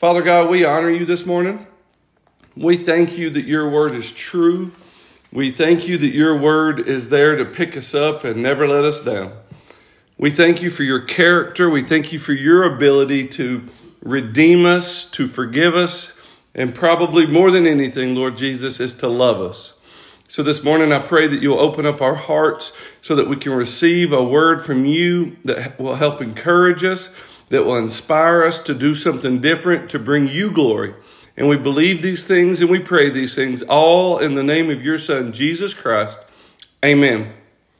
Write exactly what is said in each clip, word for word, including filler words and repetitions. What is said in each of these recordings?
Father God, we honor you this morning. We thank you that your word is true. We thank you that your word is there to pick us up and never let us down. We thank you for your character. We thank you for your ability to redeem us, to forgive us, and probably more than anything, Lord Jesus, is to love us. So this morning, I pray that you'll open up our hearts so that we can receive a word from you that will help encourage us, that will inspire us to do something different, to bring you glory. And we believe these things and we pray these things all in the name of your Son, Jesus Christ. Amen.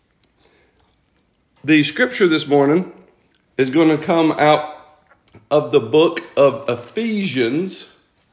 The scripture this morning is going to come out of the book of Ephesians,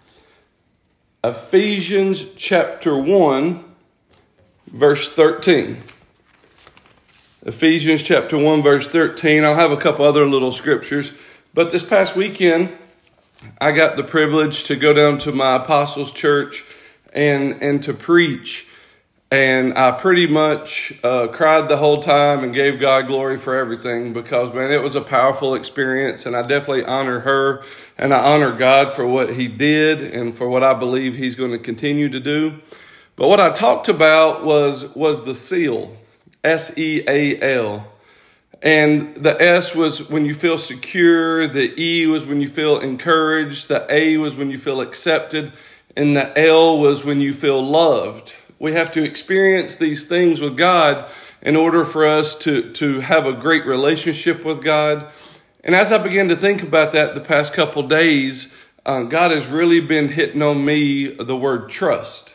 Ephesians chapter one, verse thirteen. Ephesians chapter one, verse thirteen. I'll have a couple other little scriptures. But this past weekend, I got the privilege to go down to my apostles' church and, and to preach. And I pretty much uh, cried the whole time and gave God glory for everything because, man, it was a powerful experience. And I definitely honor her and I honor God for what he did and for what I believe he's going to continue to do. But what I talked about was, was the seal, S E A L. And the S was when you feel secure, the E was when you feel encouraged, the A was when you feel accepted, and the L was when you feel loved. We have to experience these things with God in order for us to, to have a great relationship with God. And as I began to think about that the past couple days, uh, God has really been hitting on me the word trust.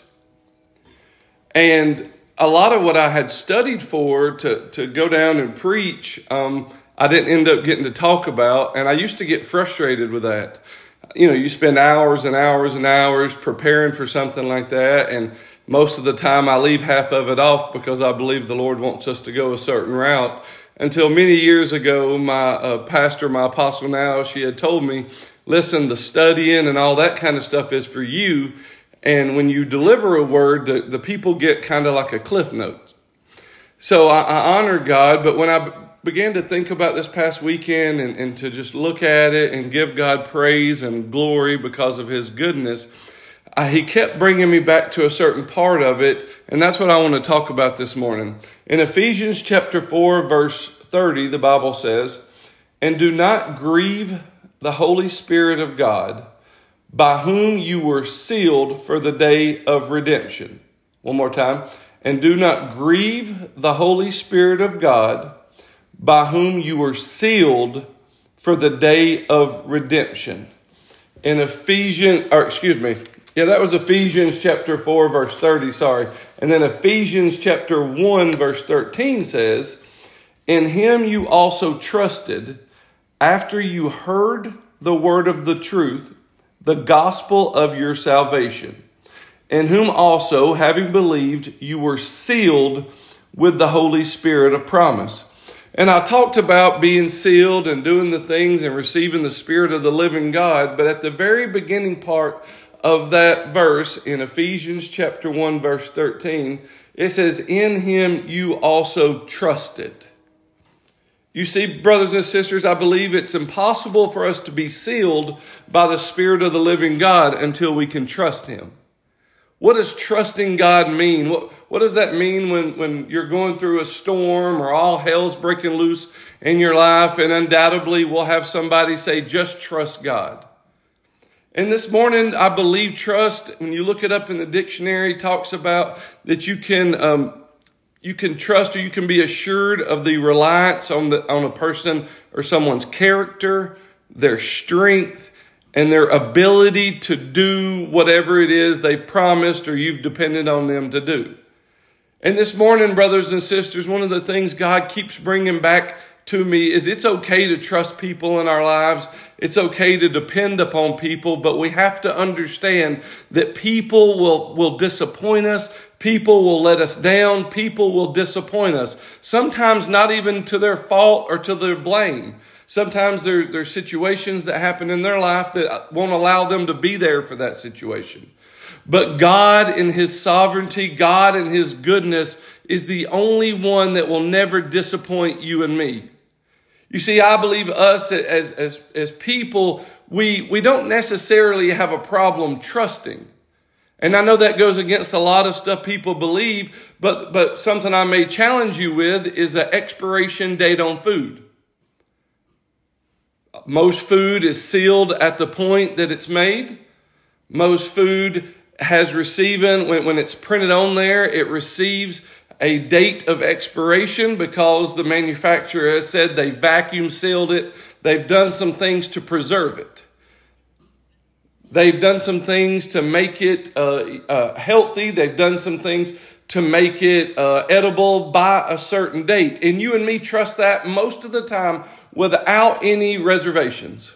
And a lot of what I had studied for to, to go down and preach, um, I didn't end up getting to talk about. And I used to get frustrated with that. You know, you spend hours and hours and hours preparing for something like that. And most of the time I leave half of it off because I believe the Lord wants us to go a certain route. Until many years ago, my uh, pastor, my apostle now, she had told me, listen, the studying and all that kind of stuff is for you. And when you deliver a word, the, the people get kind of like a cliff note. So I, I honor God, but when I b- began to think about this past weekend and, and to just look at it and give God praise and glory because of his goodness, I, he kept bringing me back to a certain part of it, and that's what I want to talk about this morning. In Ephesians chapter four, verse thirty, the Bible says, "And do not grieve the Holy Spirit of God, by whom you were sealed for the day of redemption." One more time. "And do not grieve the Holy Spirit of God, by whom you were sealed for the day of redemption." In Ephesians, or excuse me, yeah, that was Ephesians chapter four, verse thirty, sorry. And then Ephesians chapter one, verse thirteen says, "In him you also trusted, after you heard the word of the truth, the gospel of your salvation, in whom also, having believed, you were sealed with the Holy Spirit of promise." And I talked about being sealed and doing the things and receiving the Spirit of the living God. But at the very beginning part of that verse in Ephesians chapter one, verse thirteen, it says, "In him you also trusted." You see, brothers and sisters, I believe it's impossible for us to be sealed by the Spirit of the living God until we can trust him. What does trusting God mean? What, what does that mean when, when you're going through a storm or all hell's breaking loose in your life? And undoubtedly we'll have somebody say, just trust God. And this morning, I believe trust, when you look it up in the dictionary, talks about that you can um, You can trust or you can be assured of the reliance on the on a person or someone's character, their strength, and their ability to do whatever it is they've promised or you've depended on them to do. And this morning, brothers and sisters, one of the things God keeps bringing back to me is it's okay to trust people in our lives. It's okay to depend upon people, but we have to understand that people will, will disappoint us. People will let us down. People will disappoint us. Sometimes not even to their fault or to their blame. Sometimes there, there's situations that happen in their life that won't allow them to be there for that situation. But God in his sovereignty, God in his goodness is the only one that will never disappoint you and me. You see, I believe us as, as, as people, we, we don't necessarily have a problem trusting. And I know that goes against a lot of stuff people believe, but, but something I may challenge you with is an expiration date on food. Most food is sealed at the point that it's made. Most food has receiving, when, when it's printed on there, it receives a date of expiration because the manufacturer has said they vacuum sealed it. They've done some things to preserve it. They've done some things to make it uh, uh, healthy. They've done some things to make it uh, edible by a certain date. And you and me trust that most of the time without any reservations.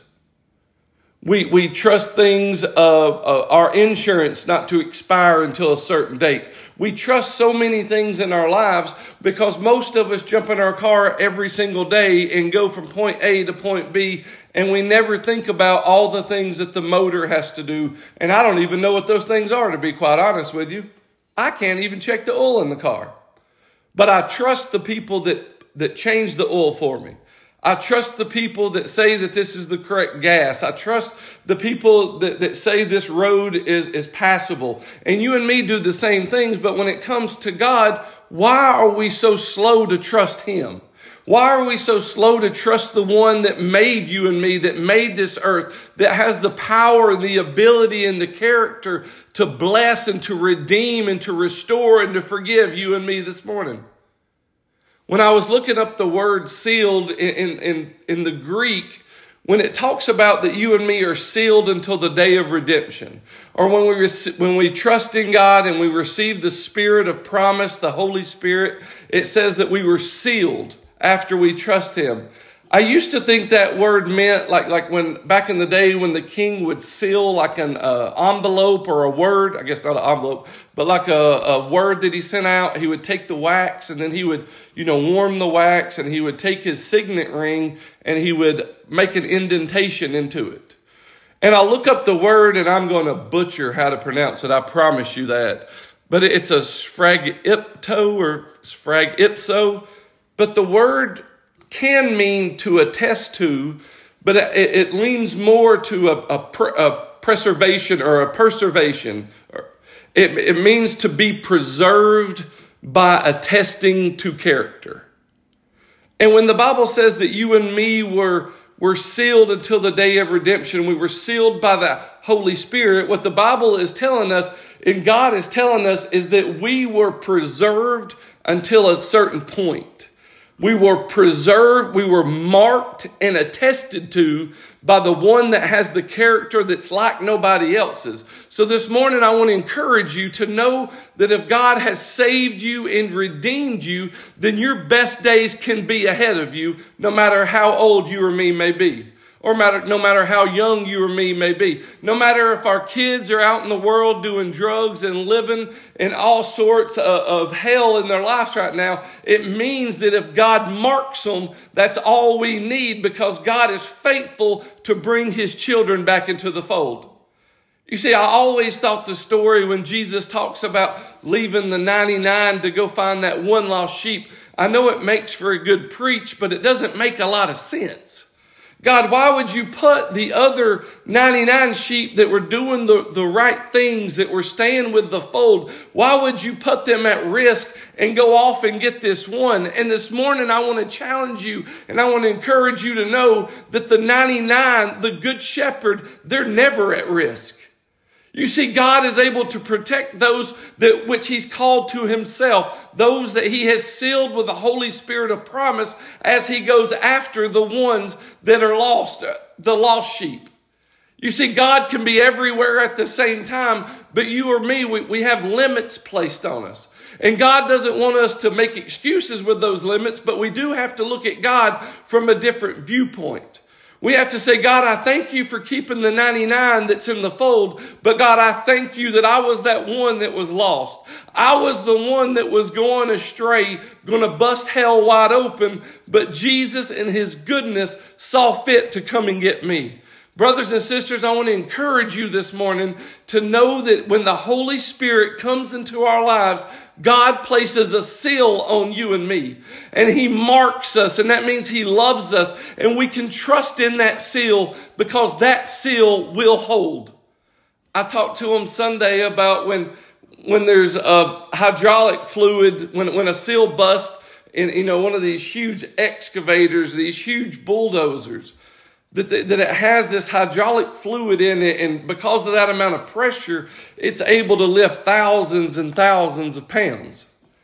We we trust things, uh, uh, our insurance not to expire until a certain date. We trust so many things in our lives because most of us jump in our car every single day and go from point A to point B, and we never think about all the things that the motor has to do. And I don't even know what those things are, to be quite honest with you. I can't even check the oil in the car. But I trust the people that, that change the oil for me. I trust the people that say that this is the correct gas. I trust the people that, that say this road is, is passable. And you and me do the same things, but when it comes to God, why are we so slow to trust Him? Why are we so slow to trust the one that made you and me, that made this earth, that has the power and the ability and the character to bless and to redeem and to restore and to forgive you and me this morning? When I was looking up the word sealed in, in, in the Greek, when it talks about that you and me are sealed until the day of redemption, or when we rec- when we trust in God and we receive the Spirit of promise, the Holy Spirit, it says that we were sealed after we trust Him. I used to think that word meant like, like when back in the day when the king would seal like an uh, envelope or a word, I guess not an envelope, but like a, a word that he sent out, he would take the wax and then he would, you know, warm the wax and he would take his signet ring and he would make an indentation into it. And I'll look up the word and I'm going to butcher how to pronounce it. I promise you that. But it's a sfragipto or sfragipso. But the word can mean to attest to, but it, it leans more to a, a, a preservation or a preservation. It, it means to be preserved by attesting to character. And when the Bible says that you and me were, were sealed until the day of redemption, we were sealed by the Holy Spirit, what the Bible is telling us and God is telling us is that we were preserved until a certain point. We were preserved, we were marked and attested to by the one that has the character that's like nobody else's. So this morning I want to encourage you to know that if God has saved you and redeemed you, then your best days can be ahead of you, no matter how old you or me may be. Or matter, no matter how young you or me may be. No matter if our kids are out in the world doing drugs and living in all sorts of, of hell in their lives right now, it means that if God marks them, that's all we need because God is faithful to bring His children back into the fold. You see, I always thought the story when Jesus talks about leaving the ninety-nine to go find that one lost sheep, I know it makes for a good preach, but it doesn't make a lot of sense. God, why would you put the other ninety-nine sheep that were doing the, the right things, that were staying with the fold, why would you put them at risk and go off and get this one? And this morning I want to challenge you and I want to encourage you to know that the ninety-nine, the good shepherd, they're never at risk. You see, God is able to protect those that which He's called to Himself, those that He has sealed with the Holy Spirit of promise as He goes after the ones that are lost, the lost sheep. You see, God can be everywhere at the same time, but you or me, we, we have limits placed on us. And God doesn't want us to make excuses with those limits, but we do have to look at God from a different viewpoint. We have to say, God, I thank you for keeping the ninety-nine that's in the fold. But God, I thank you that I was that one that was lost. I was the one that was going astray, going to bust hell wide open. But Jesus in His goodness saw fit to come and get me. Brothers and sisters, I want to encourage you this morning to know that when the Holy Spirit comes into our lives, God places a seal on you and me, and he marks us, and that means he loves us, and we can trust in that seal because that seal will hold. I talked to him Sunday about when when there's a hydraulic fluid, when when a seal busts in, you know, one of these huge excavators, these huge bulldozers, that the, that it has this hydraulic fluid in it, and because of that amount of pressure, it's able to lift thousands and thousands of pounds.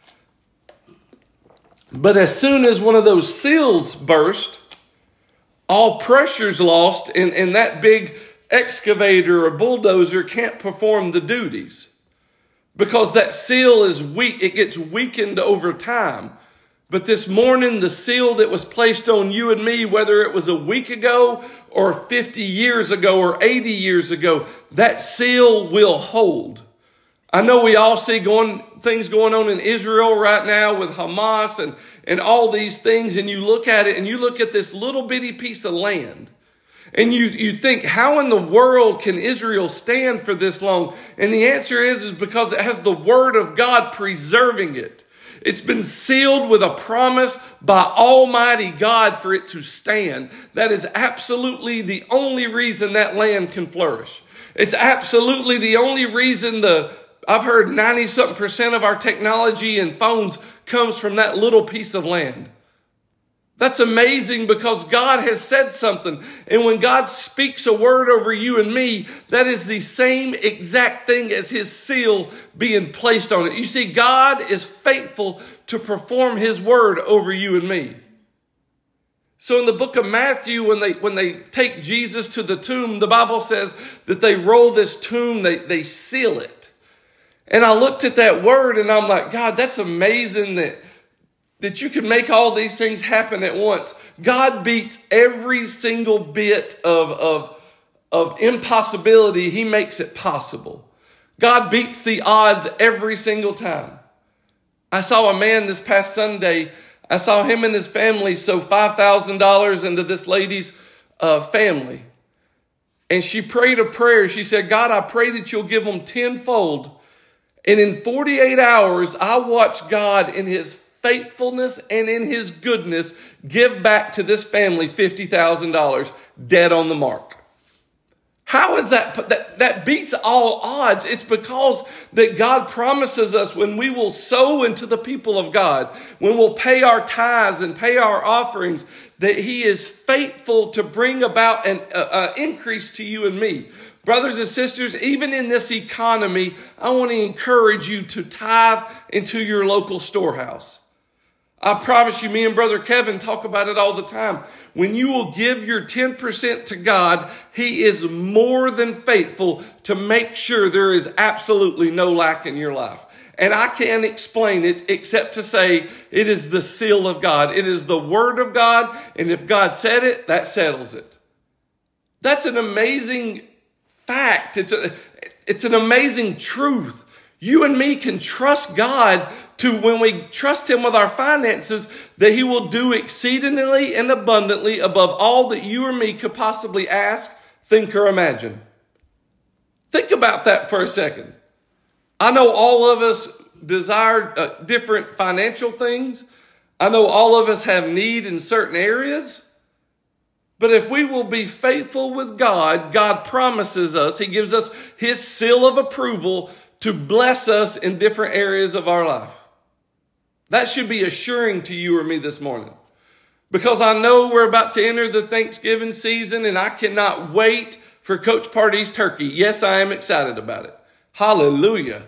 But as soon as one of those seals burst, all pressure's lost, and, and that big excavator or bulldozer can't perform the duties because that seal is weak. It gets weakened over time. But this morning, the seal that was placed on you and me, whether it was a week ago or fifty years ago or eighty years ago, that seal will hold. I know we all see going things going on in Israel right now with Hamas and, and all these things, and you look at it and you look at this little bitty piece of land. And you, you think, how in the world can Israel stand for this long? And the answer is, is because it has the word of God preserving it. It's been sealed with a promise by Almighty God for it to stand. That is absolutely the only reason that land can flourish. It's absolutely the only reason the, I've heard ninety something percent of our technology and phones comes from that little piece of land. That's amazing because God has said something. And when God speaks a word over you and me, that is the same exact thing as his seal being placed on it. You see, God is faithful to perform his word over you and me. So in the book of Matthew, when they when they take Jesus to the tomb, the Bible says that they roll this tomb, they, they seal it. And I looked at that word and I'm like, God, that's amazing that that you can make all these things happen at once. God beats every single bit of, of, of impossibility. He makes it possible. God beats the odds every single time. I saw a man this past Sunday. I saw him and his family sow five thousand dollars into this lady's uh, family. And she prayed a prayer. She said, God, I pray that you'll give them tenfold. And in forty-eight hours, I watched God in his faithfulness and in his goodness give back to this family fifty thousand dollars dead on the mark. How is that? That, that beats all odds. It's because that God promises us when we will sow into the people of God, when we'll pay our tithes and pay our offerings, that he is faithful to bring about an uh, uh, increase to you and me. Brothers and sisters, even in this economy, I want to encourage you to tithe into your local storehouse. I promise you, me and Brother Kevin talk about it all the time. When you will give your ten percent to God, he is more than faithful to make sure there is absolutely no lack in your life. And I can't explain it except to say it is the seal of God. It is the word of God. And if God said it, that settles it. That's an amazing fact. It's a, it's an amazing truth. You and me can trust God to, when we trust him with our finances, that he will do exceedingly and abundantly above all that you or me could possibly ask, think, or imagine. Think about that for a second. I know all of us desire uh, different financial things. I know all of us have need in certain areas. But if we will be faithful with God, God promises us, he gives us his seal of approval to bless us in different areas of our life. That should be assuring to you or me this morning. Because I know we're about to enter the Thanksgiving season and I cannot wait for Coach Party's turkey. Yes, I am excited about it. Hallelujah.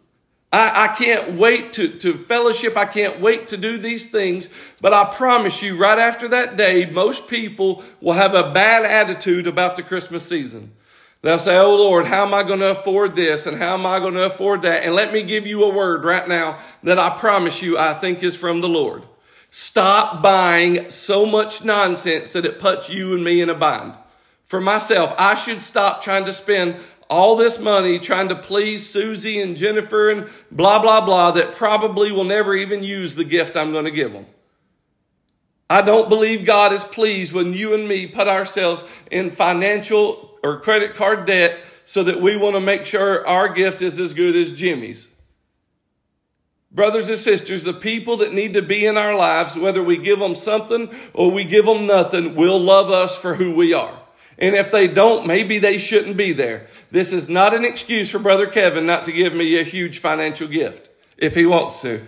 I, I can't wait to, to fellowship. I can't wait to do these things. But I promise you, right after that day, most people will have a bad attitude about the Christmas season. They'll say, oh Lord, how am I going to afford this? And how am I going to afford that? And let me give you a word right now that I promise you I think is from the Lord. Stop buying so much nonsense that it puts you and me in a bind. For myself, I should stop trying to spend all this money trying to please Susie and Jennifer and blah, blah, blah that probably will never even use the gift I'm going to give them. I don't believe God is pleased when you and me put ourselves in financial or credit card debt so that we want to make sure our gift is as good as Jimmy's. Brothers and sisters, the people that need to be in our lives, whether we give them something or we give them nothing, will love us for who we are. And if they don't, maybe they shouldn't be there. This is not an excuse for Brother Kevin not to give me a huge financial gift if he wants to.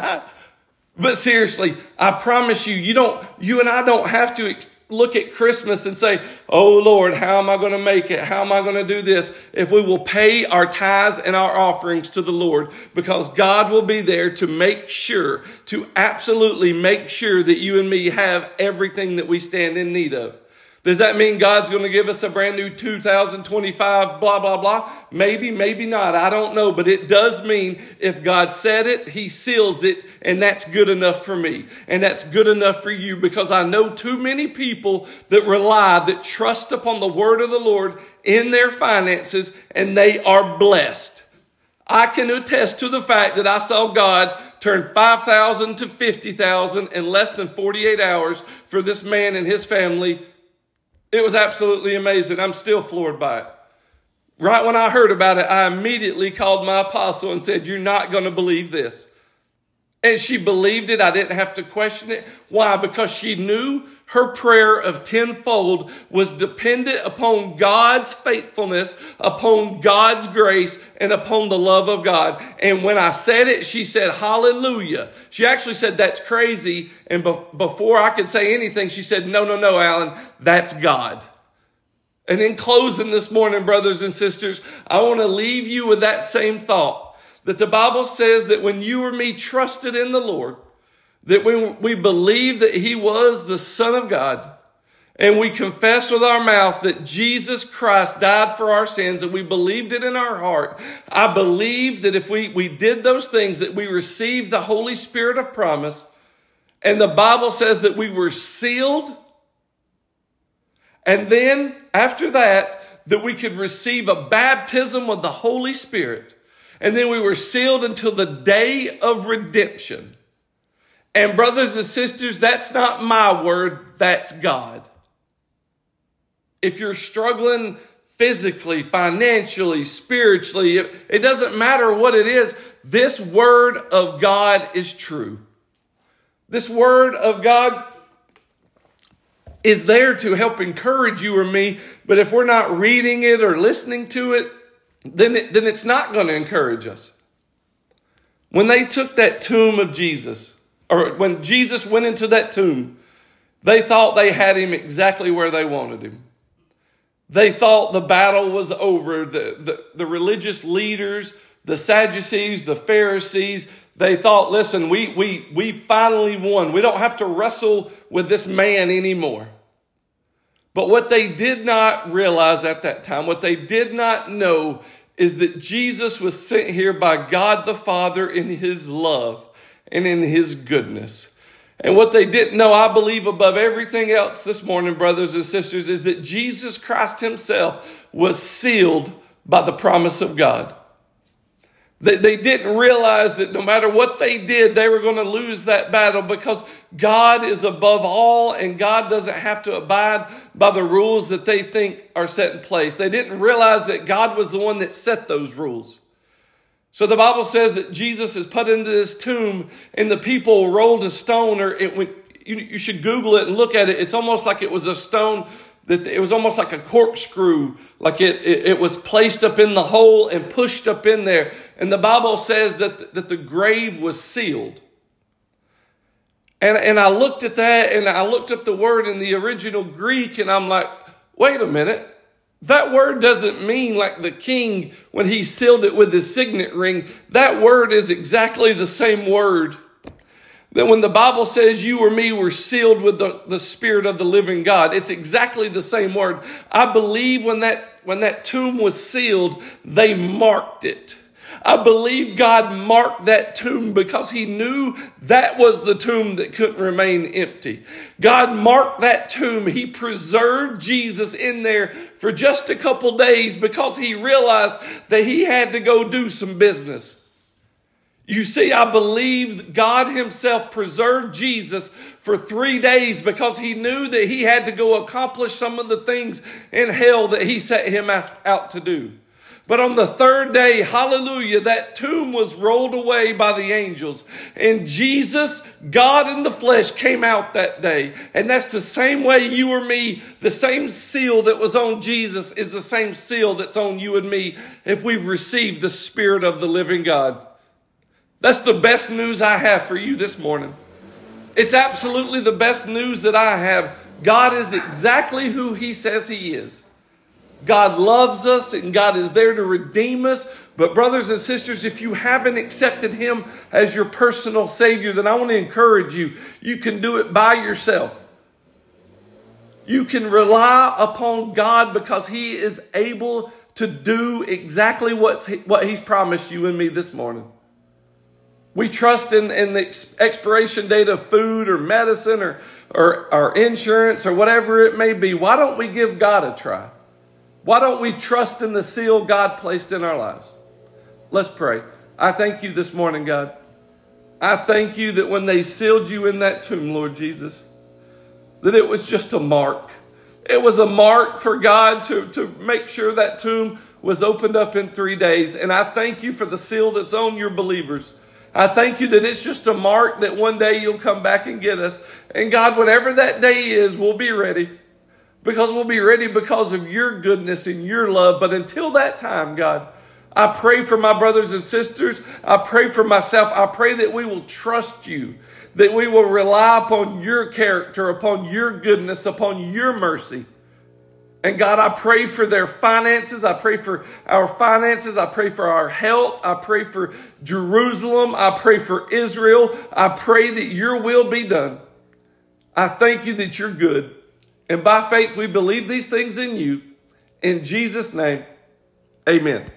But seriously, I promise you, you don't, you and I don't have to ex- look at Christmas and say, oh Lord, how am I going to make it? How am I going to do this? If we will pay our tithes and our offerings to the Lord, because God will be there to make sure, to absolutely make sure that you and me have everything that we stand in need of. Does that mean God's going to give us a brand new two thousand twenty-five, blah, blah, blah? Maybe, maybe not. I don't know. But it does mean if God said it, he seals it, and that's good enough for me. And that's good enough for you, because I know too many people that rely, that trust upon the word of the Lord in their finances, and they are blessed. I can attest to the fact that I saw God turn five thousand to fifty thousand in less than forty-eight hours for this man and his family. It was absolutely amazing. I'm still floored by it. Right when I heard about it, I immediately called my apostle and said, you're not going to believe this. And she believed it. I didn't have to question it. Why? Because she knew her prayer of tenfold was dependent upon God's faithfulness, upon God's grace, and upon the love of God. And when I said it, she said, hallelujah. She actually said, that's crazy. And be- before I could say anything, she said, no, no, no, Alan, that's God. And in closing this morning, brothers and sisters, I want to leave you with that same thought. That the Bible says that when you or me trusted in the Lord, that when we believe that he was the Son of God, and we confess with our mouth that Jesus Christ died for our sins, and we believed it in our heart, I believe that if we, we did those things, that we received the Holy Spirit of promise, and the Bible says that we were sealed, and then after that, that we could receive a baptism with the Holy Spirit. And then we were sealed until the day of redemption. And brothers and sisters, that's not my word, that's God. If you're struggling physically, financially, spiritually, it, it doesn't matter what it is, this word of God is true. This word of God is there to help encourage you or me, but if we're not reading it or listening to it, then, it, then it's not going to encourage us. When they took that tomb of Jesus, or when Jesus went into that tomb, they thought they had him exactly where they wanted him. They thought the battle was over. The, the, the religious leaders, the Sadducees, the Pharisees, they thought, listen, we, we, we finally won. We don't have to wrestle with this man anymore. But what they did not realize at that time, what they did not know, is that Jesus was sent here by God the Father in his love and in his goodness. And what they didn't know, I believe above everything else this morning, brothers and sisters, is that Jesus Christ himself was sealed by the promise of God. They, they didn't realize that no matter what they did, they were going to lose that battle, because God is above all, and God doesn't have to abide by the rules that they think are set in place. They didn't realize that God was the one that set those rules. So the Bible says that Jesus is put into this tomb, and the people rolled a stone, or it went, you, you should Google it and look at it. It's almost like it was a stone that it was almost like a corkscrew, like it, it, it was placed up in the hole and pushed up in there. And the Bible says that, that the grave was sealed. And, and I looked at that, and I looked up the word in the original Greek, and I'm like, wait a minute. That word doesn't mean like the king when he sealed it with his signet ring. That word is exactly the same word. That when the Bible says you or me were sealed with the, the Spirit of the living God, it's exactly the same word. I believe when that, when that tomb was sealed, they marked it. I believe God marked that tomb because he knew that was the tomb that couldn't remain empty. God marked that tomb. He preserved Jesus in there for just a couple days because he realized that he had to go do some business. You see, I believe God himself preserved Jesus for three days because he knew that he had to go accomplish some of the things in hell that he set him out to do. But on the third day, hallelujah, that tomb was rolled away by the angels. And Jesus, God in the flesh, came out that day. And that's the same way you or me, the same seal that was on Jesus is the same seal that's on you and me if we've received the Spirit of the living God. That's the best news I have for you this morning. It's absolutely the best news that I have. God is exactly who He says He is. God loves us and God is there to redeem us. But brothers and sisters, if you haven't accepted Him as your personal Savior, then I want to encourage you. You can do it by yourself. You can rely upon God because He is able to do exactly what's, what He's promised you and me this morning. We trust in, in the expiration date of food or medicine or, or, or insurance or whatever it may be. Why don't we give God a try? Why don't we trust in the seal God placed in our lives? Let's pray. I thank you this morning, God. I thank you that when they sealed you in that tomb, Lord Jesus, that it was just a mark. It was a mark for God to, to make sure that tomb was opened up in three days. And I thank you for the seal that's on your believers. I thank you that it's just a mark that one day you'll come back and get us. And God, whatever that day is, we'll be ready. Because we'll be ready because of your goodness and your love. But until that time, God, I pray for my brothers and sisters. I pray for myself. I pray that we will trust you. That we will rely upon your character, upon your goodness, upon your mercy. And God, I pray for their finances. I pray for our finances. I pray for our health. I pray for Jerusalem. I pray for Israel. I pray that your will be done. I thank you that you're good. And by faith, we believe these things in you. In Jesus' name, amen.